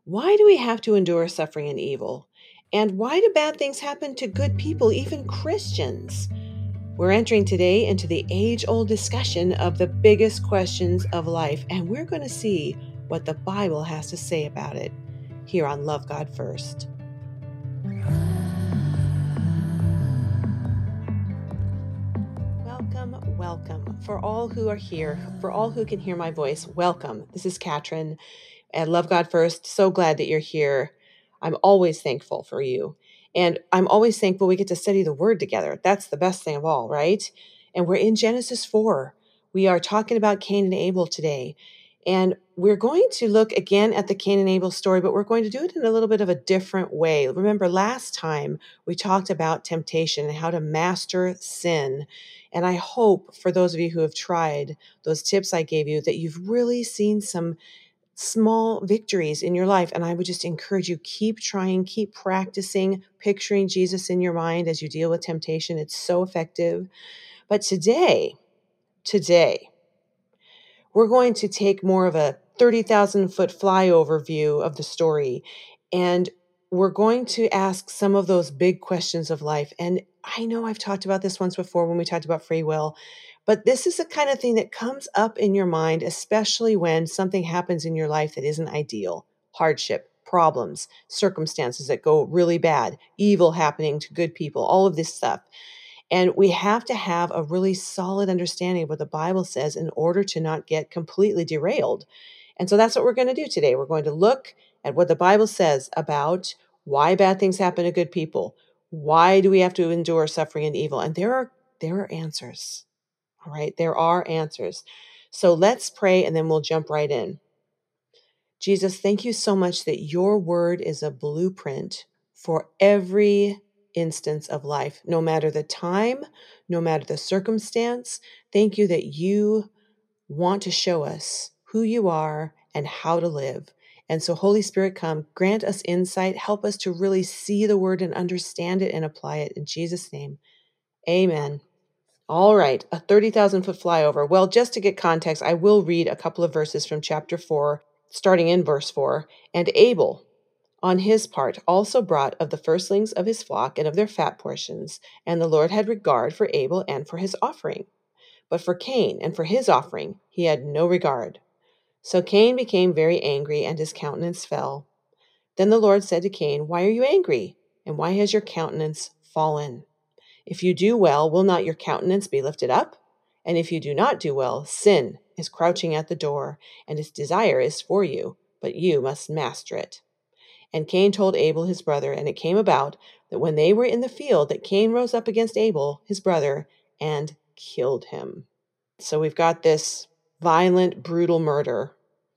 Why do we have to endure suffering and evil? And why do bad things happen to good people, even Christians? We're entering today into the age-old discussion of the biggest questions of life, and we're going to see what the Bible has to say about it here on Love God First. Welcome. For all who are here, for all who can hear my voice, welcome. This is Katrin at Love God First. So glad that you're here. I'm always thankful for you. And I'm always thankful we get to study the Word together. That's the best thing of all, right? And we're in Genesis 4. We are talking about Cain and Abel today. And we're going to look again at the Cain and Abel story, but we're going to do it in a little bit of a different way. Remember, last time we talked about temptation and how to master sin. And I hope for those of you who have tried those tips I gave you that you've really seen some small victories in your life. And I would just encourage you, keep trying, keep practicing, picturing Jesus in your mind as you deal with temptation. It's so effective. But today, we're going to take more of a 30,000 foot flyover view of the story. And we're going to ask some of those big questions of life. And I know I've talked about this once before when we talked about free will, but this is the kind of thing that comes up in your mind, especially when something happens in your life that isn't ideal. Hardship, problems, circumstances that go really bad, evil happening to good people, all of this stuff. And we have to have a really solid understanding of what the Bible says in order to not get completely derailed. And so that's what we're going to do today. We're going to look at what the Bible says about why bad things happen to good people. Why do we have to endure suffering and evil? And there are answers. All right, there are answers. So let's pray and then we'll jump right in. Jesus, thank you so much that your word is a blueprint for every instance of life, no matter the time, no matter the circumstance. Thank you that you want to show us who you are and how to live. And so, Holy Spirit, come, grant us insight, help us to really see the word and understand it and apply it. In Jesus' name, amen. All right, a 30,000 foot flyover. Well, just to get context, I will read a couple of verses from chapter 4, starting in verse 4. And Abel, on his part, also brought of the firstlings of his flock and of their fat portions. And the Lord had regard for Abel and for his offering. But for Cain and for his offering he had no regard. So Cain became very angry, and his countenance fell. Then the Lord said to Cain, Why are you angry? And why has your countenance fallen? If you do well, will not your countenance be lifted up? And if you do not do well, sin is crouching at the door, and its desire is for you, but you must master it. And Cain told Abel his brother, and it came about that when they were in the field, that Cain rose up against Abel, his brother, and killed him. So we've got this violent, brutal murder,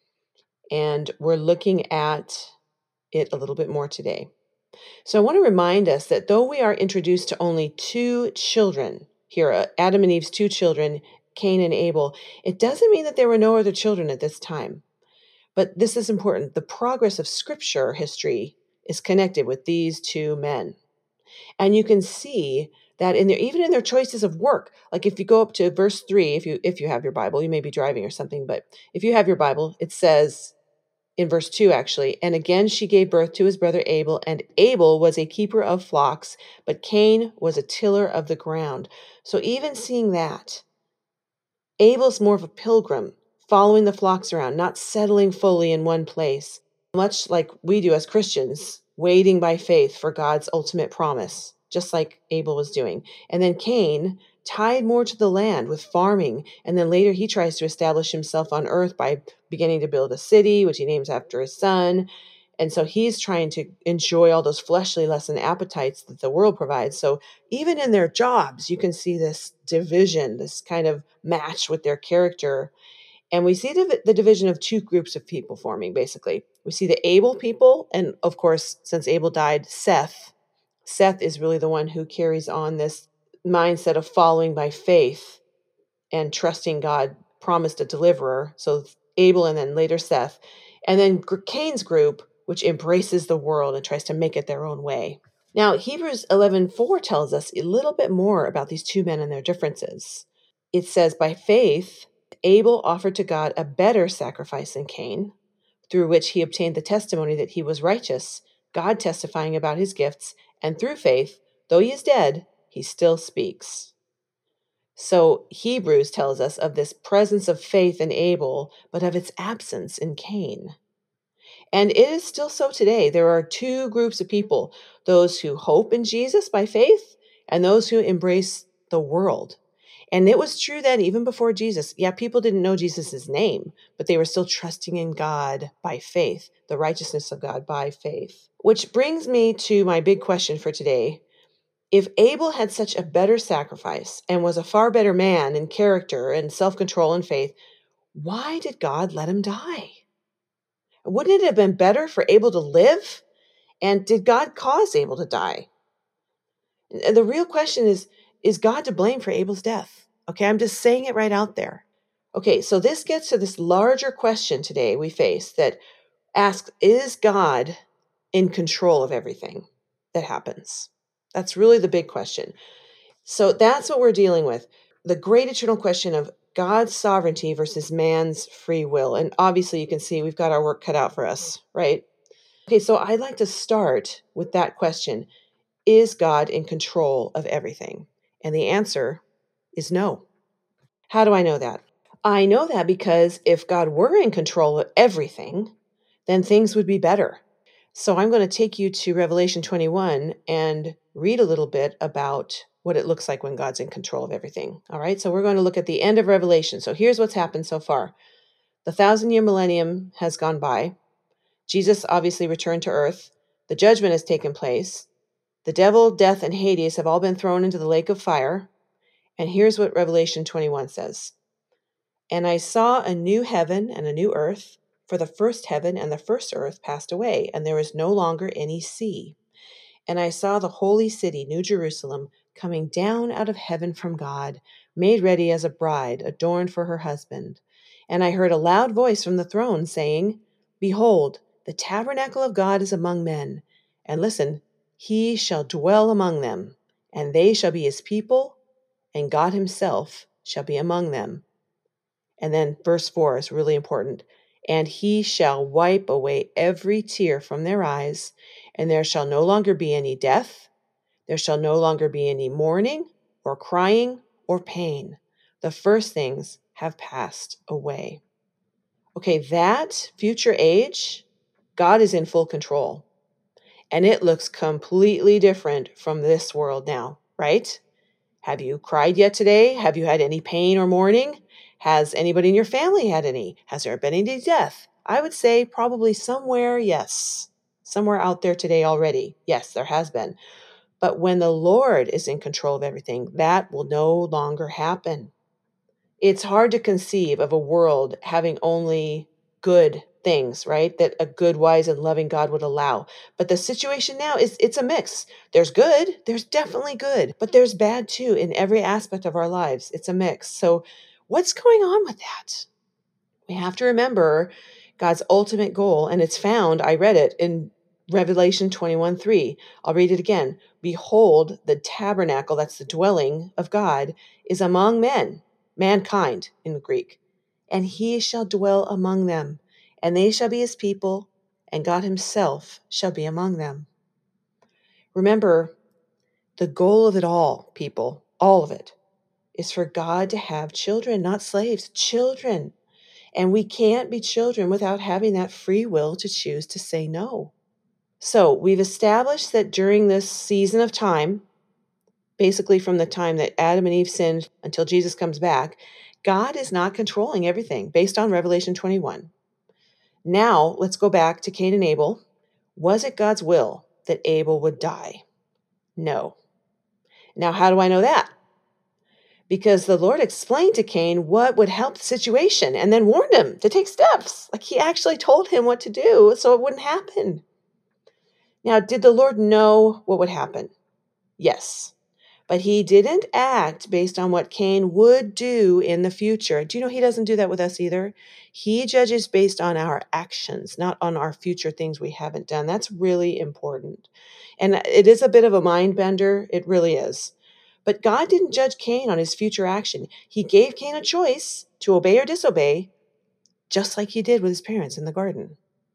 and we're looking at it a little bit more today. So I want to remind us that though we are introduced to only two children here, Adam and Eve's two children, Cain and Abel, it doesn't mean that there were no other children at this time. But this is important. The progress of Scripture history is connected with these two men. And you can see that even in their choices of work. Like if you go up to verse 3, if you have your Bible, you may be driving or something, but if you have your Bible, it says in verse 2 actually, and again she gave birth to his brother Abel, and Abel was a keeper of flocks, but Cain was a tiller of the ground. So even seeing that, Abel's more of a pilgrim, following the flocks around, not settling fully in one place, much like we do as Christians, waiting by faith for God's ultimate promise, just like Abel was doing. And then Cain, tied more to the land with farming, and then later he tries to establish himself on earth by beginning to build a city, which he names after his son. And so he's trying to enjoy all those fleshly lusts and appetites that the world provides. So even in their jobs, you can see this division, this kind of match with their character. And we see the division of two groups of people forming, basically. We see the Abel people, and of course, since Abel died, Seth. Seth is really the one who carries on this mindset of following by faith and trusting God promised a deliverer. So Abel and then later Seth. And then Cain's group, which embraces the world and tries to make it their own way. Now, Hebrews 11:4 tells us a little bit more about these two men and their differences. It says, by faith, Abel offered to God a better sacrifice than Cain, through which he obtained the testimony that he was righteous, God testifying about his gifts, and through faith, though he is dead, he still speaks. So Hebrews tells us of this presence of faith in Abel, but of its absence in Cain. And it is still so today. There are two groups of people, those who hope in Jesus by faith and those who embrace the world. And it was true then, even before Jesus. Yeah, people didn't know Jesus' name, but they were still trusting in God by faith, the righteousness of God by faith. Which brings me to my big question for today. If Abel had such a better sacrifice and was a far better man in character and self-control and faith, why did God let him die? Wouldn't it have been better for Abel to live? And did God cause Abel to die? And the real question is God to blame for Abel's death? Okay, I'm just saying it right out there. Okay, so this gets to this larger question today we face that asks, is God in control of everything that happens? That's really the big question. So that's what we're dealing with. The great eternal question of God's sovereignty versus man's free will. And obviously you can see we've got our work cut out for us, right? Okay, so I'd like to start with that question. Is God in control of everything? And the answer is no. How do I know that? I know that because if God were in control of everything, then things would be better. So I'm going to take you to Revelation 21 and read a little bit about what it looks like when God's in control of everything. All right, so we're going to look at the end of Revelation. So here's what's happened so far. The 1,000-year millennium has gone by. Jesus obviously returned to earth. The judgment has taken place. The devil, death, and Hades have all been thrown into the lake of fire. And here's what Revelation 21 says. And I saw a new heaven and a new earth, for the first heaven and the first earth passed away, and there is no longer any sea. And I saw the holy city, New Jerusalem, coming down out of heaven from God, made ready as a bride, adorned for her husband. And I heard a loud voice from the throne saying, Behold, the tabernacle of God is among men. And listen, he shall dwell among them, and they shall be his people, and God himself shall be among them. And then verse 4 is really important. And he shall wipe away every tear from their eyes, and there shall no longer be any death. There shall no longer be any mourning, or crying, or pain. The first things have passed away. Okay, that future age, God is in full control. And it looks completely different from this world now, right? Have you cried yet today? Have you had any pain or mourning? Has anybody in your family had any? Has there been any death? I would say probably somewhere, yes. Somewhere out there today already. Yes, there has been. But when the Lord is in control of everything, that will no longer happen. It's hard to conceive of a world having only good things, right? That a good, wise, and loving God would allow. But the situation now is it's a mix. There's good, there's definitely good, but there's bad too in every aspect of our lives. It's a mix. So what's going on with that? We have to remember God's ultimate goal, and it's found, I read it in Revelation 21:3. I'll read it again. Behold, the tabernacle, that's the dwelling of God, is among men, mankind in the Greek, and he shall dwell among them, and they shall be his people, and God himself shall be among them. Remember, the goal of it all, people, all of it, is for God to have children, not slaves, children. And we can't be children without having that free will to choose to say no. So we've established that during this season of time, basically from the time that Adam and Eve sinned until Jesus comes back, God is not controlling everything based on Revelation 21. Now let's go back to Cain and Abel. Was it God's will that Abel would die? No. Now, how do I know that? Because the Lord explained to Cain what would help the situation and then warned him to take steps. Like he actually told him what to do so it wouldn't happen. Now, did the Lord know what would happen? Yes. But he didn't act based on what Cain would do in the future. Do you know he doesn't do that with us either? He judges based on our actions, not on our future things we haven't done. That's really important. And it is a bit of a mind bender. It really is. But God didn't judge Cain on his future action. He gave Cain a choice to obey or disobey, just like he did with his parents in the garden.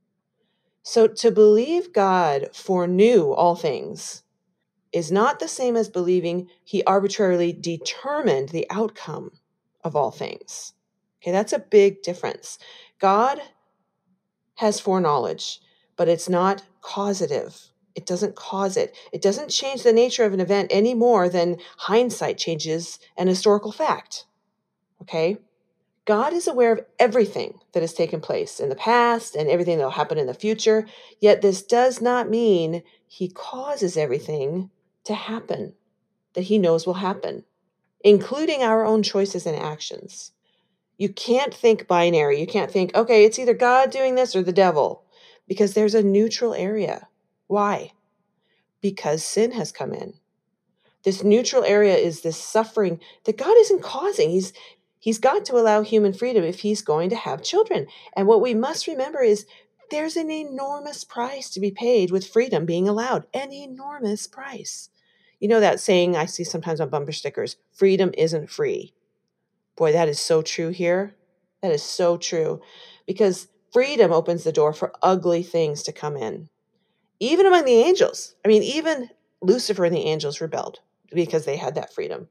So to believe God foreknew all things is not the same as believing he arbitrarily determined the outcome of all things. Okay, that's a big difference. God has foreknowledge, but it's not causative. It doesn't cause it. It doesn't change the nature of an event any more than hindsight changes an historical fact. Okay? God is aware of everything that has taken place in the past and everything that will happen in the future, yet this does not mean he causes everything to happen that he knows will happen, including our own choices and actions. You can't think binary. You can't think, okay, it's either God doing this or the devil, because there's a neutral area. Why? Because sin has come in. This neutral area is this suffering that God isn't causing. He's got to allow human freedom if he's going to have children. And what we must remember is there's an enormous price to be paid with freedom being allowed. An enormous price. You know that saying I see sometimes on bumper stickers, freedom isn't free. Boy, that is so true here. That is so true. Because freedom opens the door for ugly things to come in. Even among the angels. I mean, even Lucifer and the angels rebelled because they had that freedom.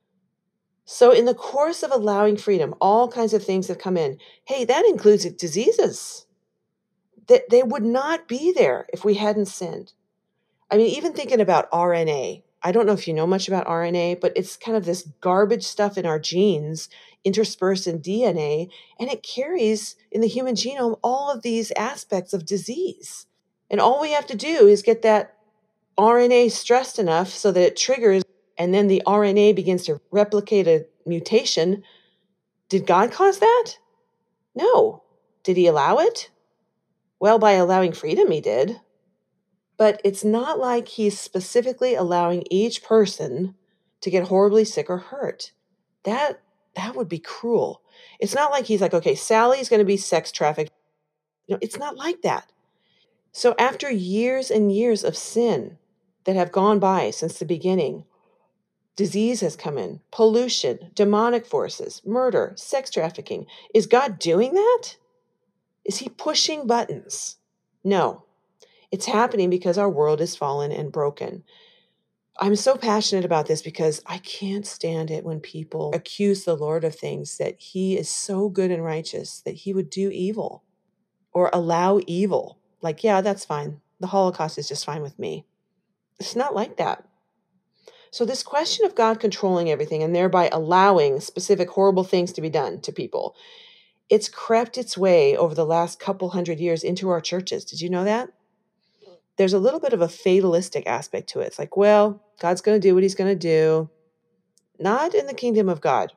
So in the course of allowing freedom, all kinds of things have come in. Hey, that includes diseases. That they would not be there if we hadn't sinned. I mean, even thinking about RNA. I don't know if you know much about RNA, but it's kind of this garbage stuff in our genes interspersed in DNA, and it carries in the human genome all of these aspects of disease. And all we have to do is get that RNA stressed enough so that it triggers, and then the RNA begins to replicate a mutation. Did God cause that? No. Did he allow it? Well, by allowing freedom, he did. But it's not like he's specifically allowing each person to get horribly sick or hurt. That would be cruel. It's not like he's like, okay, Sally's going to be sex trafficked. It's not like that. So after years and years of sin that have gone by since the beginning, disease has come in, pollution, demonic forces, murder, sex trafficking. Is God doing that? Is he pushing buttons? No. It's happening because our world is fallen and broken. I'm so passionate about this because I can't stand it when people accuse the Lord of things that he is so good and righteous that he would do evil or allow evil. Like, yeah, that's fine. The Holocaust is just fine with me. It's not like that. So this question of God controlling everything and thereby allowing specific horrible things to be done to people, it's crept its way over the last couple hundred years into our churches. Did you know that? There's a little bit of a fatalistic aspect to it. It's like, well, God's going to do what he's going to do. Not in the kingdom of God.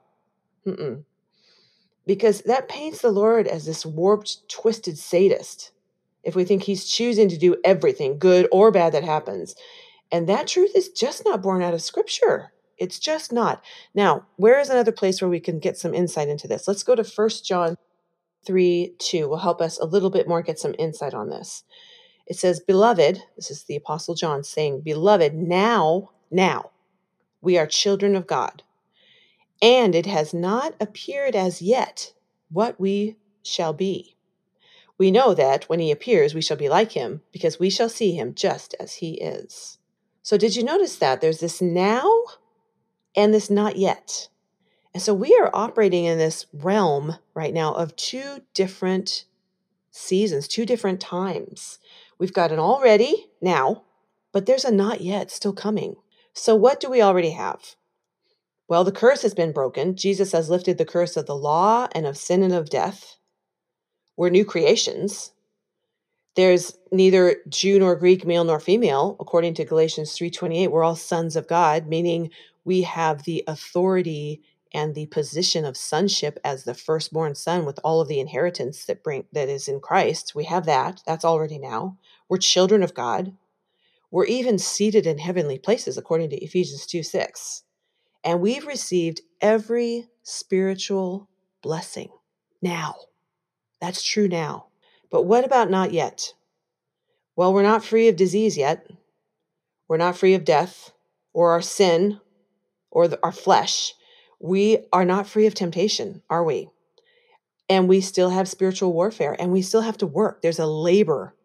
Because that paints the Lord as this warped, twisted sadist. If we think he's choosing to do everything, good or bad, that happens. And that truth is just not born out of Scripture. It's just not. Now, where is another place where we can get some insight into this? Let's go to 1 John 3:2. Will help us a little bit more get some insight on this. It says, Beloved, this is the Apostle John saying, Beloved, now, we are children of God. And it has not appeared as yet what we shall be. We know that when he appears, we shall be like him, because we shall see him just as he is. So did you notice that? There's this now and this not yet. And so we are operating in this realm right now of two different seasons, two different times. We've got an already now, but there's a not yet still coming. So what do we already have? Well, the curse has been broken. Jesus has lifted the curse of the law and of sin and of death. We're new creations. There's neither Jew nor Greek, male nor female. According to Galatians 3:28, we're all sons of God, meaning we have the authority and the position of sonship as the firstborn son with all of the inheritance that is in Christ. We have that. That's already now. We're children of God. We're even seated in heavenly places, according to Ephesians 2:6. And we've received every spiritual blessing now. That's true now. But what about not yet? Well, we're not free of disease yet. We're not free of death or our sin or our flesh. We are not free of temptation, are we? And we still have spiritual warfare and we still have to work. There's a labor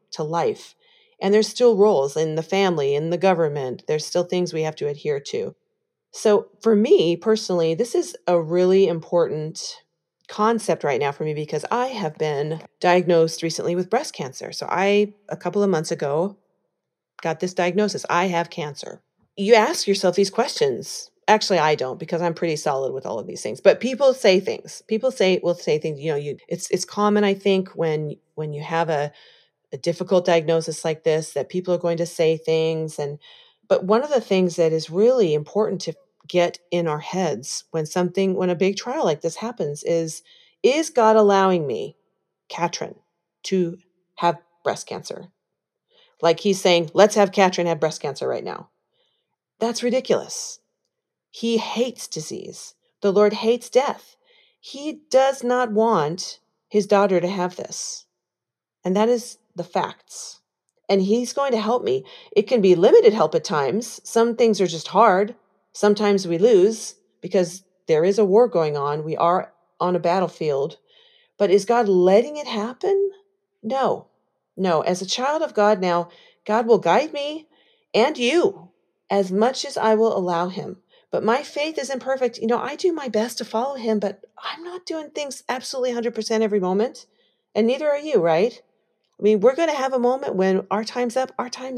to life. And there's still roles in the family, in the government. There's still things we have to adhere to. So for me personally, this is a really important concept right now for me because I have been diagnosed recently with breast cancer. So a couple of months ago, got this diagnosis. I have cancer. You ask yourself these questions. Actually, I don't because I'm pretty solid with all of these things. But people say things. People will say things, it's common, I think, when you have a difficult diagnosis like this, that people are going to say things. But one of the things that is really important to get in our heads when a big trial like this happens is God allowing me, Katrin, to have breast cancer? Like he's saying, let's have Katrin have breast cancer right now. That's ridiculous. He hates disease. The Lord hates death. He does not want his daughter to have this. And that is the facts. And he's going to help me. It can be limited help at times. Some things are just hard. Sometimes we lose because there is a war going on. We are on a battlefield. But is God letting it happen? No. As a child of God now, God will guide me and you as much as I will allow him. But my faith is imperfect. I do my best to follow him, but I'm not doing things absolutely 100% every moment. And neither are you, right? I mean, we're going to have a moment when our time's up.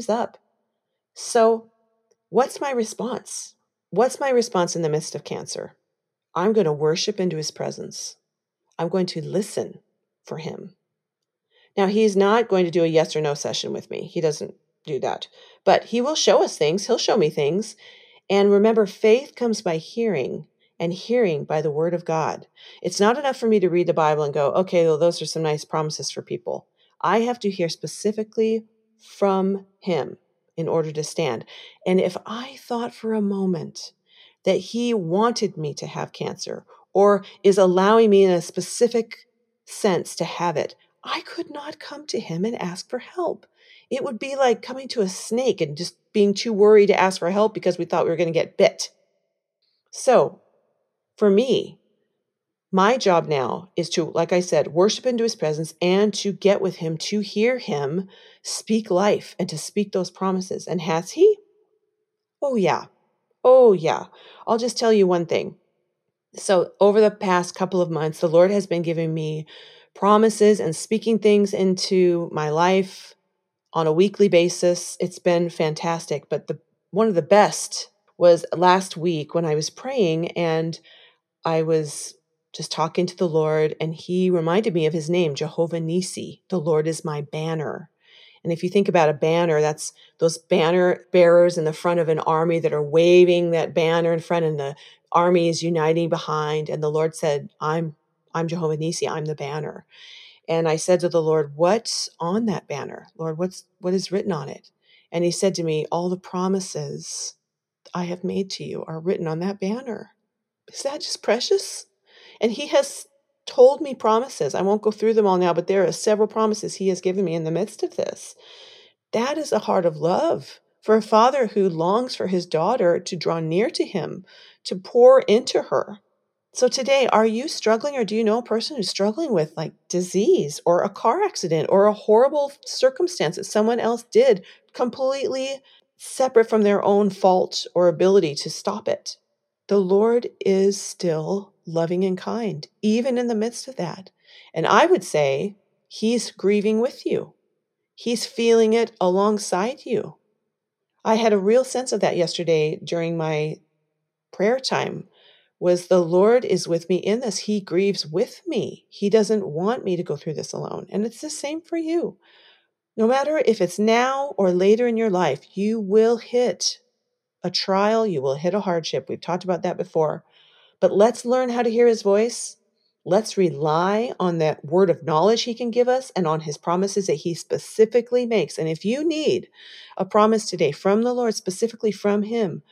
So what's my response? What's my response in the midst of cancer? I'm going to worship into his presence. I'm going to listen for him. Now, he's not going to do a yes or no session with me. He doesn't do that. But he will show us things. He'll show me things. And remember, faith comes by hearing, and hearing by the word of God. It's not enough for me to read the Bible and go, okay, well, those are some nice promises for people. I have to hear specifically from him in order to stand. And if I thought for a moment that he wanted me to have cancer or is allowing me in a specific sense to have it, I could not come to him and ask for help. It would be like coming to a snake and just being too worried to ask for help because we thought we were going to get bit. So for me, my job now is to, like I said, worship into his presence and to get with him, to hear him speak life and to speak those promises. And has he? Oh, yeah. I'll just tell you one thing. So over the past couple of months, the Lord has been giving me promises and speaking things into my life on a weekly basis. It's been fantastic. But one of the best was last week when I was praying and I was just talking to the Lord, and he reminded me of his name, Jehovah Nissi. The Lord is my banner. And if you think about a banner, that's those banner bearers in the front of an army that are waving that banner in front, and the army is uniting behind. And the Lord said, I'm Jehovah Nissi, I'm the banner. And I said to the Lord, what's on that banner? Lord, what is written on it? And he said to me, all the promises I have made to you are written on that banner. Is that just precious? And he has told me promises. I won't go through them all now, but there are several promises he has given me in the midst of this. That is a heart of love for a father who longs for his daughter to draw near to him, to pour into her. So today, are you struggling, or do you know a person who's struggling with like disease or a car accident or a horrible circumstance that someone else did completely separate from their own fault or ability to stop it? The Lord is still loving and kind, even in the midst of that. And I would say he's grieving with you. He's feeling it alongside you. I had a real sense of that yesterday during my prayer time, was the Lord is with me in this. He grieves with me. He doesn't want me to go through this alone. And it's the same for you. No matter if it's now or later in your life, you will hit a trial, you will hit a hardship. We've talked about that before. But let's learn how to hear his voice. Let's rely on that word of knowledge he can give us and on his promises that he specifically makes. And if you need a promise today from the Lord, specifically from him,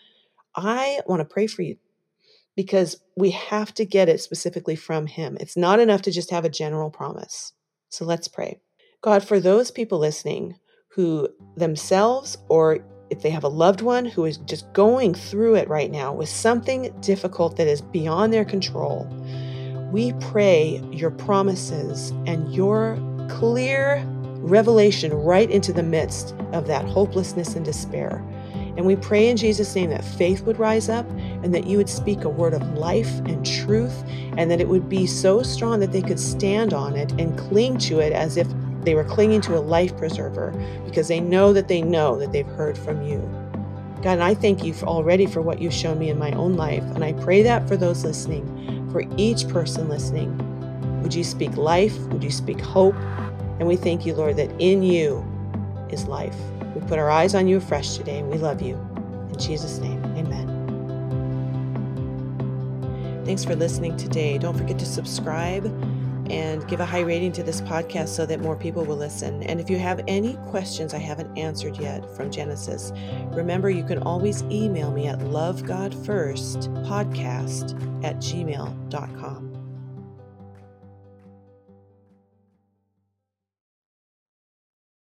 I want to pray for you because we have to get it specifically from him. It's not enough to just have a general promise. So let's pray. God, for those people listening who themselves, or if they have a loved one who is just going through it right now with something difficult that is beyond their control, we pray your promises and your clear revelation right into the midst of that hopelessness and despair. And we pray in Jesus' name that faith would rise up and that you would speak a word of life and truth, and that it would be so strong that they could stand on it and cling to it as if they were clinging to a life preserver, because they know that they've heard from you. God, and I thank you already for what you've shown me in my own life. And I pray that for those listening, for each person listening, would you speak life? Would you speak hope? And we thank you, Lord, that in you is life. We put our eyes on you afresh today, and we love you. In Jesus' name, amen. Thanks for listening today. Don't forget to subscribe and give a high rating to this podcast so that more people will listen. And if you have any questions I haven't answered yet from Genesis, remember you can always email me at lovegodfirstpodcast@gmail.com.